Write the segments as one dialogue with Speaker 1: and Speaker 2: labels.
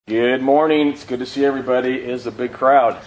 Speaker 1: Good morning. It's good to see everybody. It is a big crowd.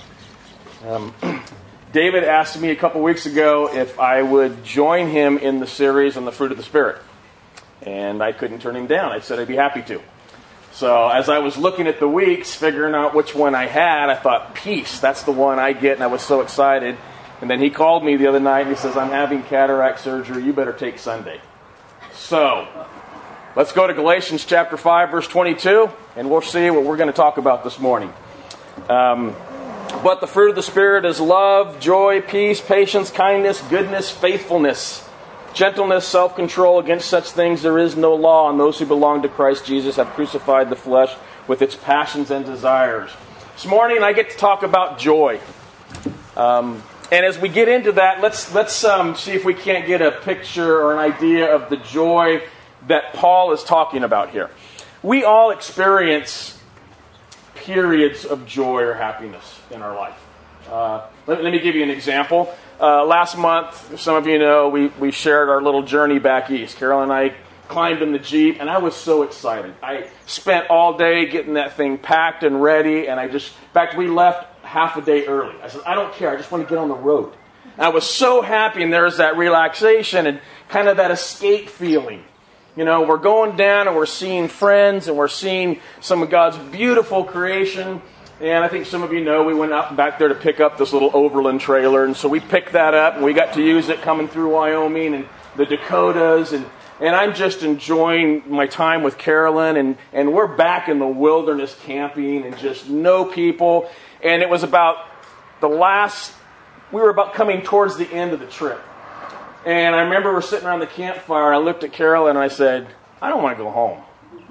Speaker 1: David asked me a couple weeks ago if I would join him in the series on the fruit of the Spirit. And I couldn't turn him down. I said I'd be happy to. So as I was looking at the weeks, figuring out which one I had, I thought, peace, that's the one I get. And I was so excited. And then he called me the other night and he says, I'm having cataract surgery. You better take Sunday. So let's go to Galatians chapter 5, verse 22, and we'll see what we're going to talk about this morning. But the fruit of the Spirit is love, joy, peace, patience, kindness, goodness, faithfulness, gentleness, self-control. Against such things there is no law, and those who belong to Christ Jesus have crucified the flesh with its passions and desires. This morning I get to talk about joy. And as we get into that, let's see if we can't get a picture or an idea of the joy that Paul is talking about here. We all experience periods of joy or happiness in our life. Let me give you an example. Last month, some of you know, we shared our little journey back east. Carol and I climbed in the Jeep, and I was so excited. I spent all day getting that thing packed and ready, and in fact, we left half a day early. I said, I don't care, I just want to get on the road. And I was so happy, and there's that relaxation and kind of that escape feeling. You know, we're going down and we're seeing friends and we're seeing some of God's beautiful creation. And I think some of you know we went up back there to pick up this little Overland trailer. And so we picked that up and we got to use it coming through Wyoming and the Dakotas. And I'm just enjoying my time with Carolyn. And we're back in the wilderness camping and just no people. And it was about we were about coming towards the end of the trip. And I remember we're sitting around the campfire, and I looked at Carol and I said, I don't want to go home.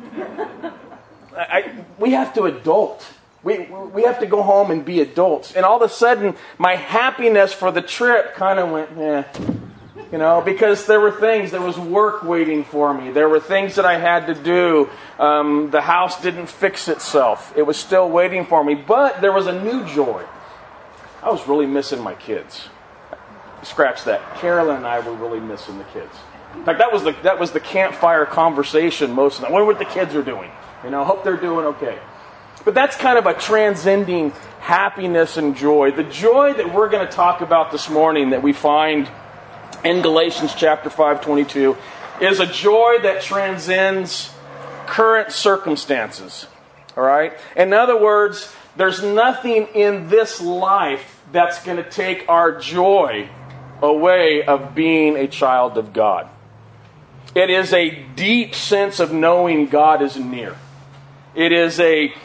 Speaker 1: We have to adult. We have to go home and be adults. And all of a sudden, my happiness for the trip kind of went, because there was work waiting for me. There were things that I had to do. The house didn't fix itself. It was still waiting for me. But there was a new joy. I was really missing my kids. Scratch that. Carolyn and I were really missing the kids. In fact, that was the campfire conversation most of the time. I wonder what the kids are doing. Hope they're doing okay. But that's kind of a transcending happiness and joy. The joy that we're going to talk about this morning that we find in Galatians chapter 5:22 is a joy that transcends current circumstances. All right? In other words, there's nothing in this life that's going to take our joy away of being a child of God. It is a deep sense of knowing God is near. It is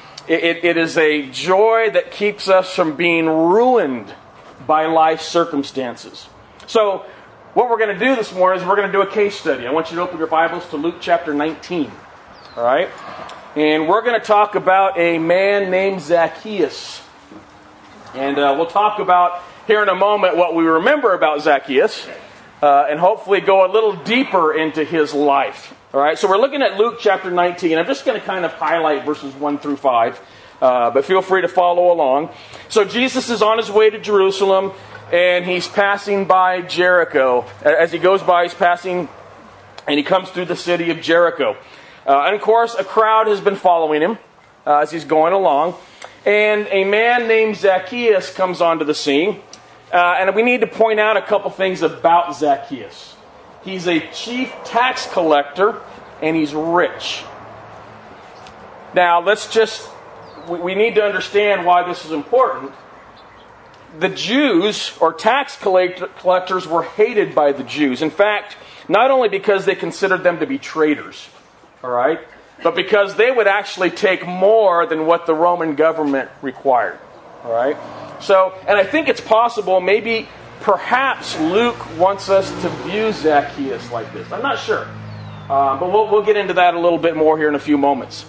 Speaker 1: a joy that keeps us from being ruined by life circumstances. So, what we're going to do this morning is we're going to do a case study. I want you to open your Bibles to Luke chapter 19. All right? And we're going to talk about a man named Zacchaeus. And we'll talk about here in a moment what we remember about Zacchaeus, and hopefully go a little deeper into his life. All right, so we're looking at Luke chapter 19. I'm just going to kind of highlight verses 1 through 5, but feel free to follow along. So Jesus is on his way to Jerusalem, and he's passing by Jericho. As he goes by, he's passing, and he comes through the city of Jericho. And of course, a crowd has been following him as he's going along. And a man named Zacchaeus comes onto the scene. And we need to point out a couple things about Zacchaeus. He's a chief tax collector, and he's rich. Now, we need to understand why this is important. The Jews, or tax collectors, were hated by the Jews. In fact, not only because they considered them to be traitors, all right, but because they would actually take more than what the Roman government required, all right? So, and I think it's possible, perhaps Luke wants us to view Zacchaeus like this. I'm not sure. But we'll get into that a little bit more here in a few moments.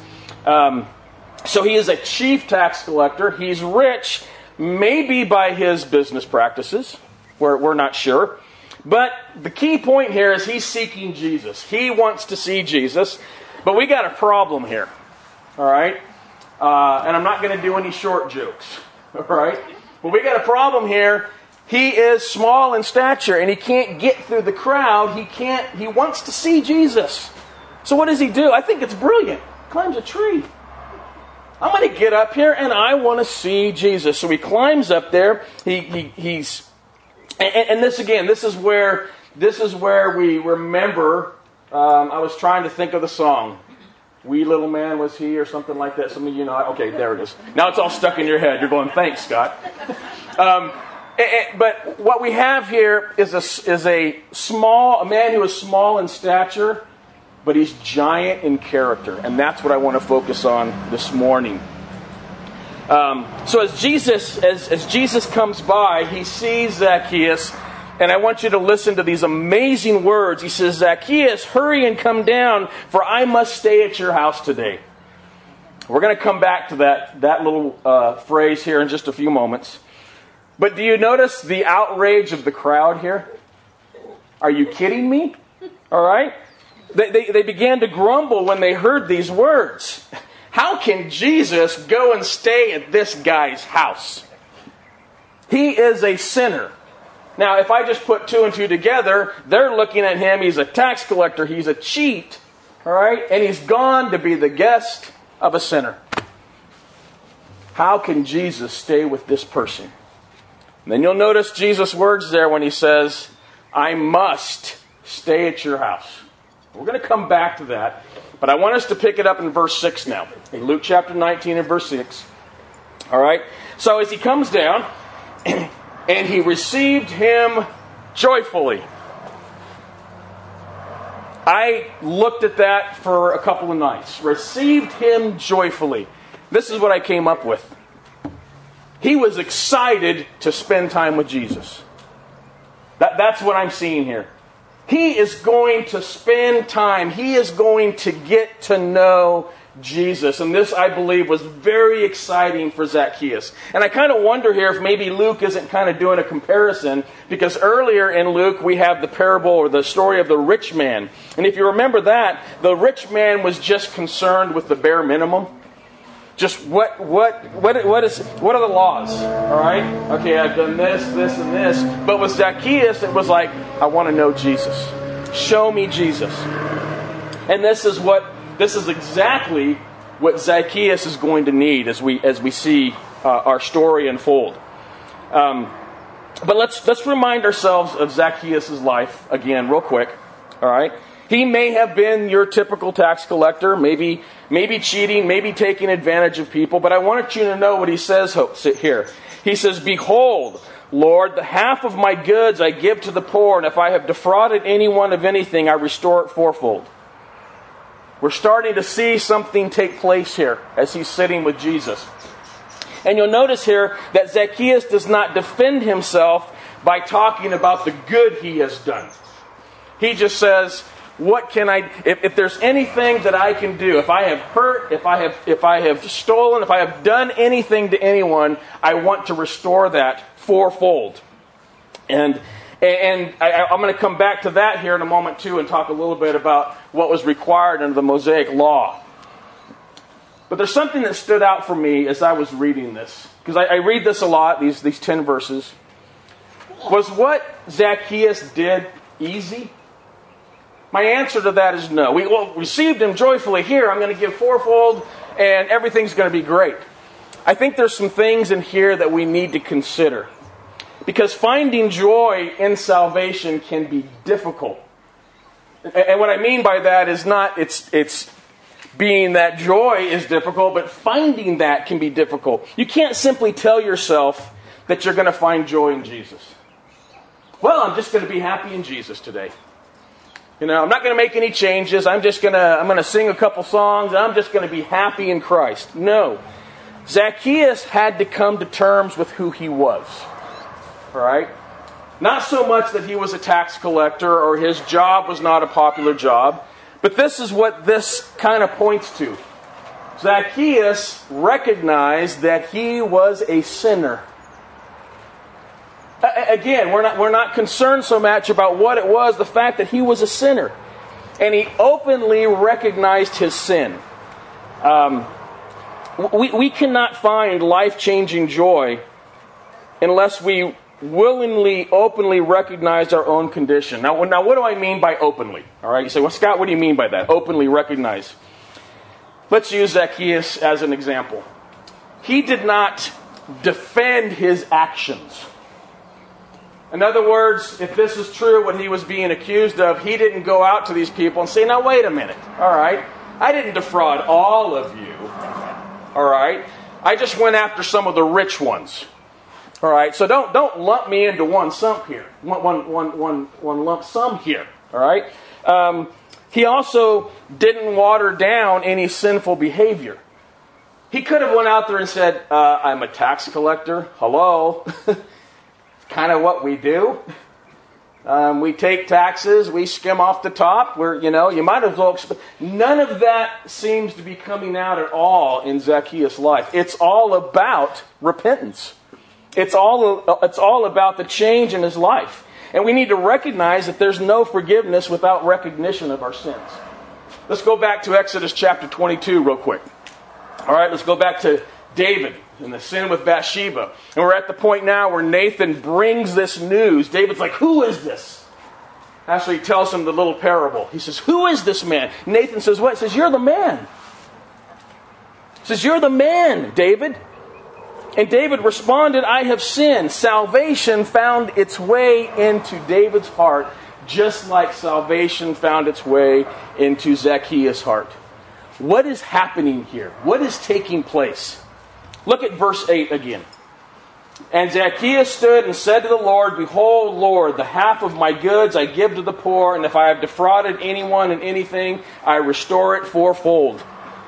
Speaker 1: So he is a chief tax collector. He's rich, maybe by his business practices. We're not sure. But the key point here is he's seeking Jesus. He wants to see Jesus. But we got a problem here. All right? And I'm not going to do any short jokes. All right? But we got a problem here. He is small in stature and he can't get through the crowd. He wants to see Jesus. So what does he do? I think it's brilliant. Climbs a tree. I'm going to get up here and I want to see Jesus. So he climbs up there. He's and this again, this is where we remember. I was trying to think of the song. Wee little man was he, or something like that. Some of you know. Okay, there it is. Now it's all stuck in your head. You're going, thanks, Scott. But what we have here is a man who is small in stature, but he's giant in character, and that's what I want to focus on this morning. So as Jesus comes by, he sees Zacchaeus, and I want you to listen to these amazing words. He says, "Zacchaeus, hurry and come down, for I must stay at your house today." We're going to come back to that little phrase here in just a few moments. But do you notice the outrage of the crowd here? Are you kidding me? All right? They began to grumble when they heard these words. How can Jesus go and stay at this guy's house? He is a sinner. Now, if I just put two and two together, they're looking at him. He's a tax collector. He's a cheat. All right? And he's gone to be the guest of a sinner. How can Jesus stay with this person? And then you'll notice Jesus' words there when he says, "I must stay at your house." We're going to come back to that. But I want us to pick it up in verse 6 now. In Luke chapter 19 and verse 6. All right? So as he comes down, and he received him joyfully. I looked at that for a couple of nights. Received him joyfully. This is what I came up with. He was excited to spend time with Jesus. That's what I'm seeing here. He is going to spend time. He is going to get to know Jesus. And this, I believe, was very exciting for Zacchaeus. And I kind of wonder here if maybe Luke isn't kind of doing a comparison, because earlier in Luke we have the parable or the story of the rich man. And if you remember that, the rich man was just concerned with the bare minimum. Just what are the laws? All right? Okay, I've done this, and this. But with Zacchaeus, it was like, I want to know Jesus. Show me Jesus. And this is exactly what Zacchaeus is going to need as we see our story unfold. But let's remind ourselves of Zacchaeus' life again, real quick. All right? He may have been your typical tax collector, maybe cheating, maybe taking advantage of people, but I want you to know what he says here. He says, "Behold, Lord, the half of my goods I give to the poor, and if I have defrauded anyone of anything, I restore it fourfold." We're starting to see something take place here as he's sitting with Jesus. And you'll notice here that Zacchaeus does not defend himself by talking about the good he has done. He just says, what can I, if there's anything that I can do, if I have hurt, if I have stolen, if I have done anything to anyone, I want to restore that fourfold. And I'm going to come back to that here in a moment too and talk a little bit about what was required under the Mosaic law. But there's something that stood out for me as I was reading this, because I read this a lot, these 10 verses. Was what Zacchaeus did easy? My answer to that is no. We received him joyfully. Here, I'm going to give fourfold, and everything's going to be great. I think there's some things in here that we need to consider. Because finding joy in salvation can be difficult. And what I mean by that is not, it's being that joy is difficult, but finding that can be difficult. You can't simply tell yourself that you're going to find joy in Jesus. Well, I'm just going to be happy in Jesus today. You know, I'm not going to make any changes. I'm going to sing a couple songs, and I'm just going to be happy in Christ. No. Zacchaeus had to come to terms with who he was. All right? Not so much that he was a tax collector or his job was not a popular job, but this is what this kind of points to. Zacchaeus recognized that he was a sinner. Again, we're not concerned so much about what it was, the fact that he was a sinner. And he openly recognized his sin. We cannot find life-changing joy unless we willingly, openly recognize our own condition. Now, what do I mean by openly? All right, you say, well, Scott, what do you mean by that? Openly recognize. Let's use Zacchaeus as an example. He did not defend his actions. In other words, if this is true, what he was being accused of, he didn't go out to these people and say, now wait a minute, all right, I didn't defraud all of you, all right, I just went after some of the rich ones, all right, so don't lump me into one sum here, one lump sum here, all right. He also didn't water down any sinful behavior. He could have went out there and said, I'm a tax collector, hello. Kind of what we do. We take taxes, we skim off the top. You might as well. None of that seems to be coming out at all in Zacchaeus' life. It's all about repentance. It's all about the change in his life. And we need to recognize that there's no forgiveness without recognition of our sins. Let's go back to Exodus chapter 22 real quick. All right, let's go back to David and the sin with Bathsheba. And we're at the point now where Nathan brings this news. David's like, who is this? Actually, he tells him the little parable. He says, who is this man? Nathan says, what? He says, you're the man. He says, you're the man, David. And David responded, I have sinned. Salvation found its way into David's heart, just like salvation found its way into Zacchaeus' heart. What is happening here? What is taking place? Look at verse 8 again. And Zacchaeus stood and said to the Lord, behold, Lord, the half of my goods I give to the poor, and if I have defrauded anyone in anything, I restore it fourfold.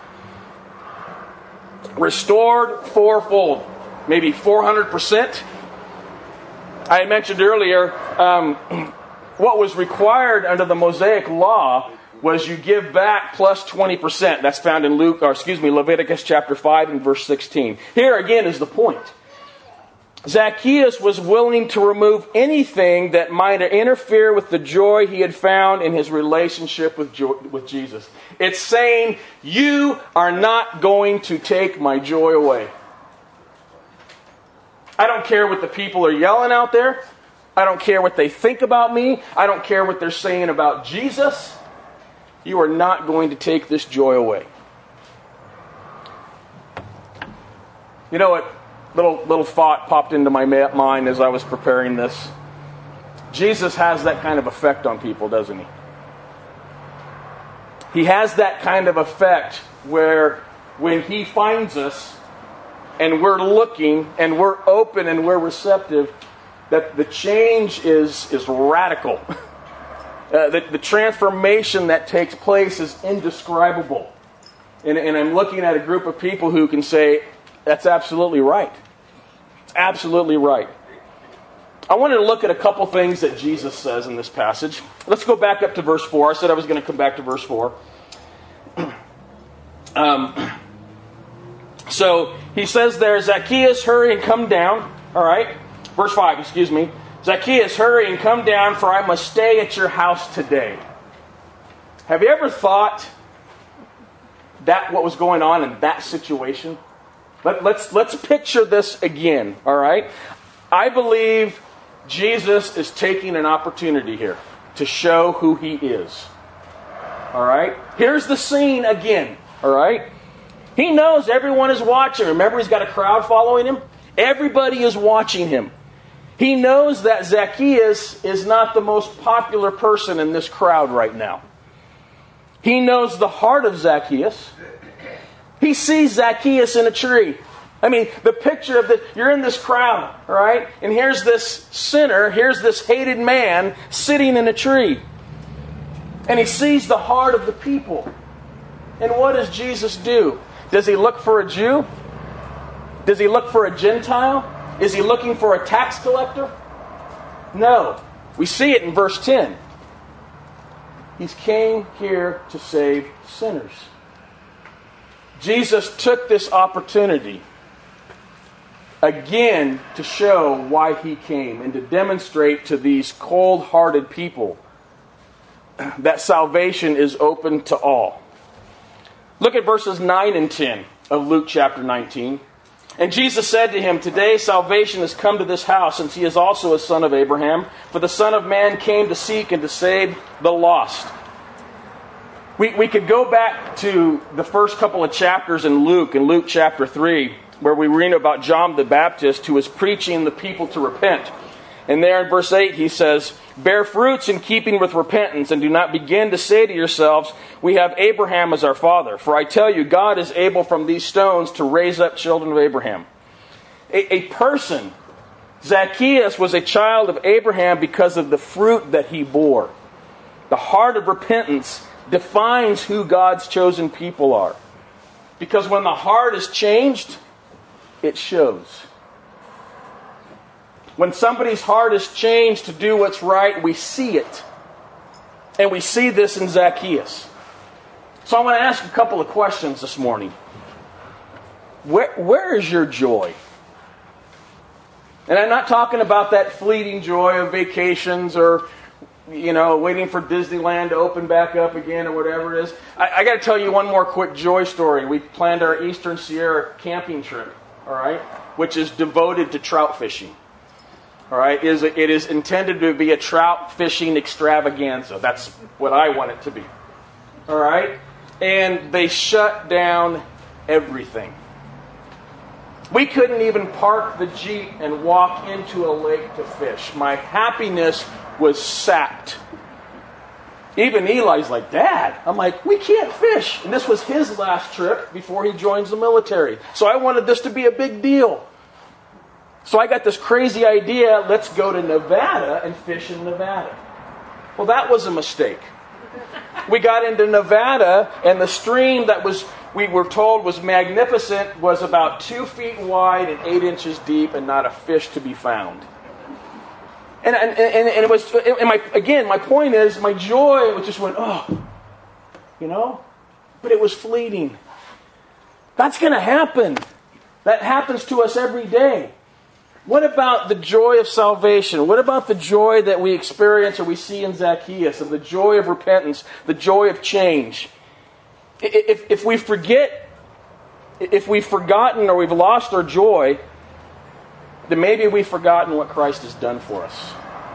Speaker 1: Restored fourfold. Maybe 400%. I had mentioned earlier, what was required under the Mosaic law was you give back plus 20%. That's found in Leviticus chapter 5 and verse 16. Here again is the point. Zacchaeus was willing to remove anything that might interfere with the joy he had found in his relationship with Jesus. It's saying, you are not going to take my joy away. I don't care what the people are yelling out there. I don't care what they think about me. I don't care what they're saying about Jesus. You are not going to take this joy away. You know what? Little thought popped into my mind as I was preparing this. Jesus has that kind of effect on people, doesn't he? He has that kind of effect where when he finds us and we're looking and we're open and we're receptive, that the change is radical. The transformation that takes place is indescribable. And I'm looking at a group of people who can say, that's absolutely right. It's absolutely right. I wanted to look at a couple things that Jesus says in this passage. Let's go back up to verse 4. I said I was going to come back to verse 4. So he says there, Zacchaeus, hurry and come down. All right. Verse 5, excuse me. Zacchaeus, hurry and come down, for I must stay at your house today. Have you ever thought that what was going on in that situation? Let's picture this again, all right? I believe Jesus is taking an opportunity here to show who he is. All right? Here's the scene again, all right? He knows everyone is watching. Remember, he's got a crowd following him? Everybody is watching him. He knows that Zacchaeus is not the most popular person in this crowd right now. He knows the heart of Zacchaeus. He sees Zacchaeus in a tree. I mean, the picture of you're in this crowd, all right? And here's this sinner, here's this hated man sitting in a tree. And he sees the heart of the people. And what does Jesus do? Does he look for a Jew? Does he look for a Gentile? Is he looking for a tax collector? No. We see it in verse 10. He came here to save sinners. Jesus took this opportunity again to show why he came and to demonstrate to these cold-hearted people that salvation is open to all. Look at verses 9 and 10 of Luke chapter 19. And Jesus said to him, today salvation has come to this house, since he is also a son of Abraham. For the Son of Man came to seek and to save the lost. We could go back to the first couple of chapters in Luke chapter 3, where we read about John the Baptist who was preaching the people to repent. And there in verse 8 he says, "Bear fruits in keeping with repentance, and do not begin to say to yourselves, 'We have Abraham as our father.' For I tell you, God is able from these stones to raise up children of Abraham." A person, Zacchaeus, was a child of Abraham because of the fruit that he bore. The heart of repentance defines who God's chosen people are. Because when the heart is changed, it shows. When somebody's heart is changed to do what's right, we see it. And we see this in Zacchaeus. So I want to ask a couple of questions this morning. Where is your joy? And I'm not talking about that fleeting joy of vacations or, waiting for Disneyland to open back up again or whatever it is. I got to tell you one more quick joy story. We planned our Eastern Sierra camping trip, all right, which is devoted to trout fishing. All right, it is intended to be a trout fishing extravaganza. That's what I want it to be. All right, and they shut down everything. We couldn't even park the Jeep and walk into a lake to fish. My happiness was sapped. Even Eli's like, "Dad," I'm like, "We can't fish." And this was his last trip before he joins the military. So I wanted this to be a big deal. So I got this crazy idea, let's go to Nevada and fish in Nevada. Well, that was a mistake. We got into Nevada, and the stream that we were told was magnificent was about 2 feet wide and 8 inches deep, and not a fish to be found. And it was, my point is, my joy was just went, but it was fleeting. That's going to happen. That happens to us every day. What about the joy of salvation? What about the joy that we experience or we see in Zacchaeus, of the joy of repentance, the joy of change? If we've forgotten or we've lost our joy, then maybe we've forgotten what Christ has done for us.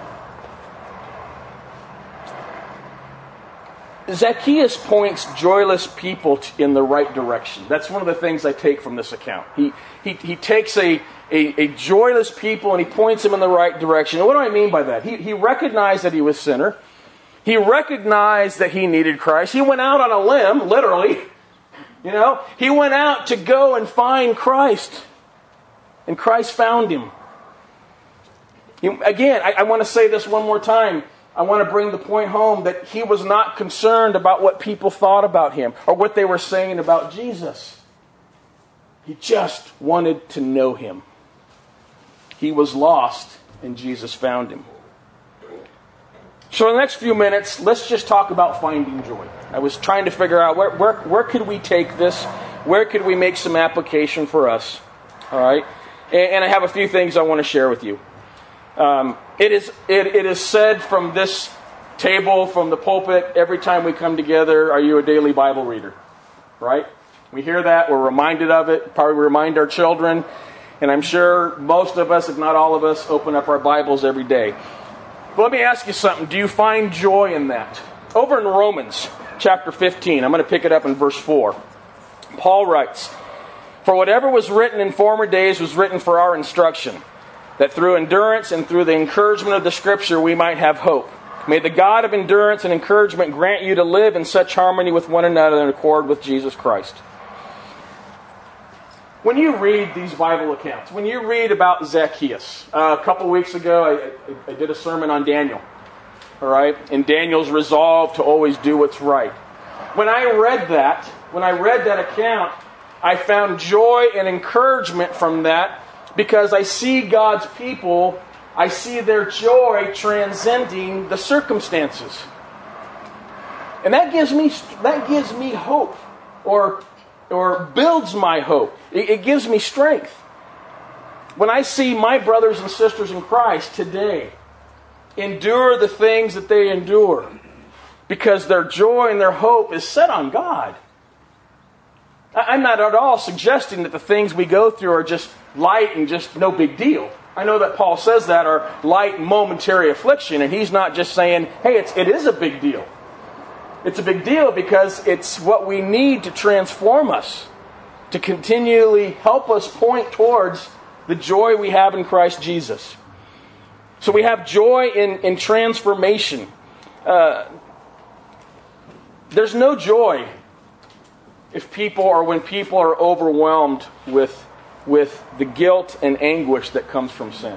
Speaker 1: Zacchaeus points joyless people in the right direction. That's one of the things I take from this account. He takes a joyless people and he points them in the right direction. And what do I mean by that? He recognized that he was a sinner. He recognized that he needed Christ. He went out on a limb, literally. He went out to go and find Christ. And Christ found him. Again, I want to say this one more time. I want to bring the point home that he was not concerned about what people thought about him or what they were saying about Jesus. He just wanted to know him. He was lost, and Jesus found him. So in the next few minutes, let's just talk about finding joy. I was trying to figure out where could we take this? Where could we make some application for us? All right? And I have a few things I want to share with you. It is said from this table, from the pulpit, every time we come together, "Are you a daily Bible reader?" Right? We hear that. We're reminded of it. Probably remind our children. And I'm sure most of us, if not all of us, open up our Bibles every day. But let me ask you something. Do you find joy in that? Over in Romans chapter 15, I'm going to pick it up in verse 4. Paul writes, "For whatever was written in former days was written for our instruction, that through endurance and through the encouragement of the Scripture we might have hope. May the God of endurance and encouragement grant you to live in such harmony with one another in accord with Jesus Christ." When you read these Bible accounts, when you read about Zacchaeus, a couple weeks ago I did a sermon on Daniel, all right, and Daniel's resolve to always do what's right. When I read that account, I found joy and encouragement from that because I see God's people, I see their joy transcending the circumstances. And that gives me hope, or builds my hope. It gives me strength. When I see my brothers and sisters in Christ today endure the things that they endure because their joy and their hope is set on God. I'm not at all suggesting that the things we go through are just light and just no big deal. I know that Paul says that are light momentary affliction, and he's not just saying, hey, it is a big deal. It's a big deal because it's what we need to transform us, to continually help us point towards the joy we have in Christ Jesus. So we have joy in transformation. There's no joy when people are overwhelmed with the guilt and anguish that comes from sin.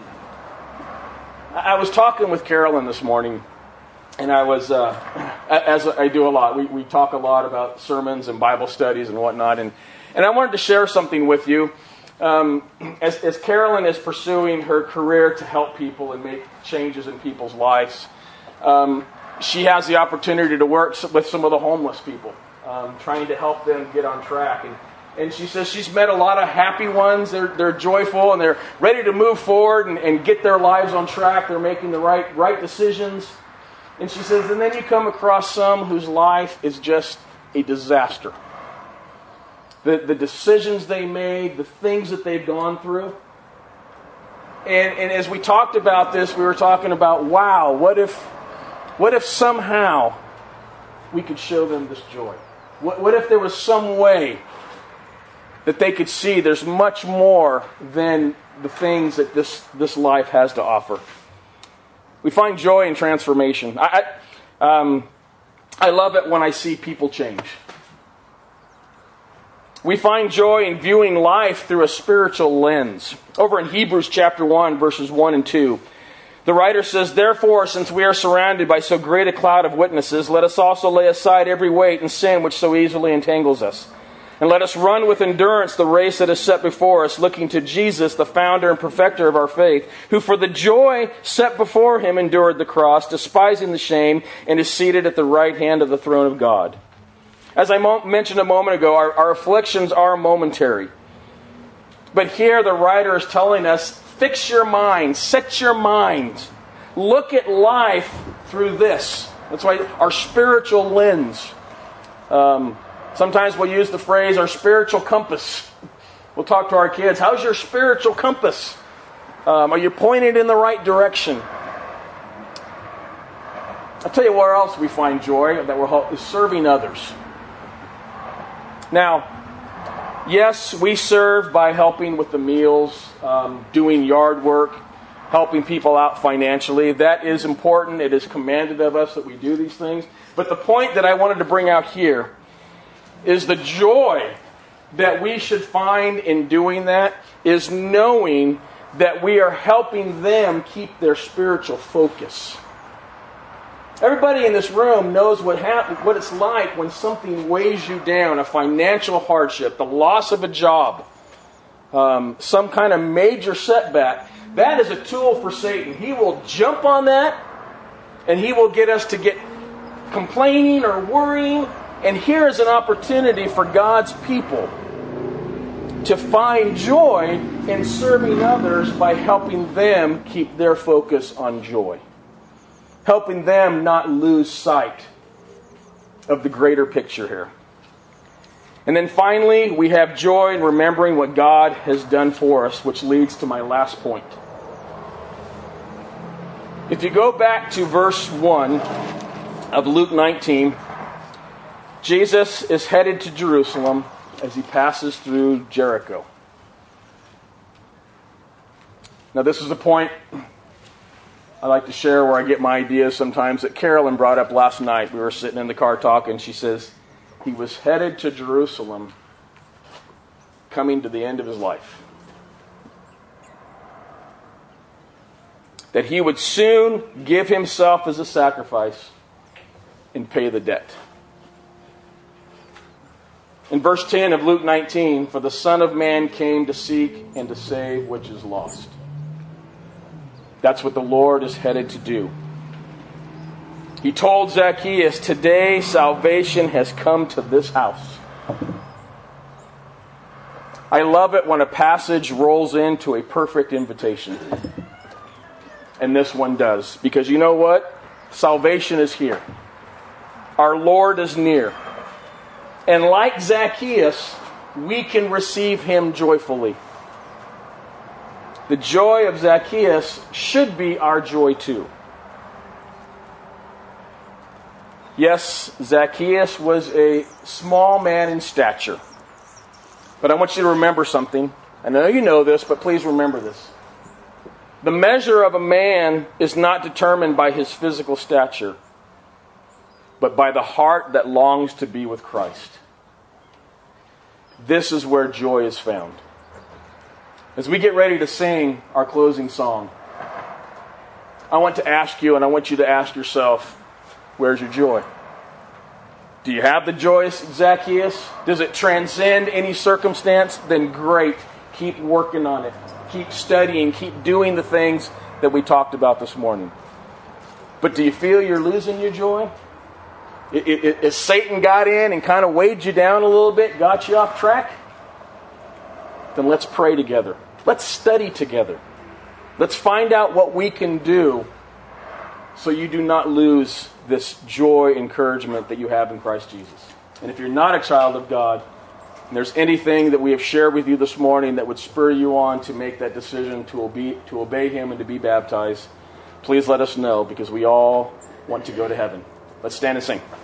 Speaker 1: I was talking with Carolyn this morning, and I was, as I do a lot, we talk a lot about sermons and Bible studies and whatnot, and I wanted to share something with you. As Carolyn is pursuing her career to help people and make changes in people's lives, she has the opportunity to work with some of the homeless people, trying to help them get on track. And she says she's met a lot of happy ones. They're joyful and they're ready to move forward and get their lives on track. They're making the right decisions. And she says, and then you come across some whose life is just a disaster. The decisions they made, the things that they've gone through. And as we talked about this, we were talking about, wow, what if somehow we could show them this joy? What if there was some way that they could see there's much more than the things that this life has to offer? We find joy in transformation. I love it when I see people change. We find joy in viewing life through a spiritual lens. Over in Hebrews chapter 1, verses 1 and 2, the writer says, therefore, since we are surrounded by so great a cloud of witnesses, let us also lay aside every weight and sin which so easily entangles us. And let us run with endurance the race that is set before us, looking to Jesus, the founder and perfecter of our faith, who for the joy set before him endured the cross, despising the shame, and is seated at the right hand of the throne of God. As I mentioned a moment ago, our afflictions are momentary. But here the writer is telling us, fix your mind, set your mind, look at life through this. That's why our spiritual lens. Sometimes we'll use the phrase, our spiritual compass. We'll talk to our kids, how's your spiritual compass? Are you pointed in the right direction? I'll tell you where else we find joy is serving others. Now, yes, we serve by helping with the meals, doing yard work, helping people out financially. That is important. It is commanded of us that we do these things. But the point that I wanted to bring out here is the joy that we should find in doing that is knowing that we are helping them keep their spiritual focus. Everybody in this room knows what it's like when something weighs you down, a financial hardship, the loss of a job, some kind of major setback. That is a tool for Satan. He will jump on that, and he will get us to get complaining or worrying. And here is an opportunity for God's people to find joy in serving others by helping them keep their focus on joy. Helping them not lose sight of the greater picture here. And then finally, we have joy in remembering what God has done for us, which leads to my last point. If you go back to verse 1 of Luke 19, Jesus is headed to Jerusalem as he passes through Jericho. Now this is a point I like to share where I get my ideas sometimes that Carolyn brought up last night. We were sitting in the car talking. She says, he was headed to Jerusalem, coming to the end of his life. That he would soon give himself as a sacrifice and pay the debt. In verse 10 of Luke 19, for the Son of Man came to seek and to save which is lost. That's what the Lord is headed to do. He told Zacchaeus, today salvation has come to this house. I love it when a passage rolls into a perfect invitation. And this one does. Because you know what? Salvation is here. Our Lord is near. And like Zacchaeus, we can receive him joyfully. The joy of Zacchaeus should be our joy too. Yes, Zacchaeus was a small man in stature. But I want you to remember something. I know you know this, but please remember this. The measure of a man is not determined by his physical stature, but by the heart that longs to be with Christ. This is where joy is found. As we get ready to sing our closing song, I want to ask you, and I want you to ask yourself, where's your joy? Do you have the joy of Zacchaeus? Does it transcend any circumstance? Then great. Keep working on it. Keep studying. Keep doing the things that we talked about this morning. But do you feel you're losing your joy? Is Satan got in and kind of weighed you down a little bit, got you off track? Then let's pray together. Let's study together. Let's find out what we can do so you do not lose this joy, encouragement that you have in Christ Jesus. And if you're not a child of God, and there's anything that we have shared with you this morning that would spur you on to make that decision to obey Him and to be baptized, please let us know, because we all want to go to heaven. Let's stand and sing.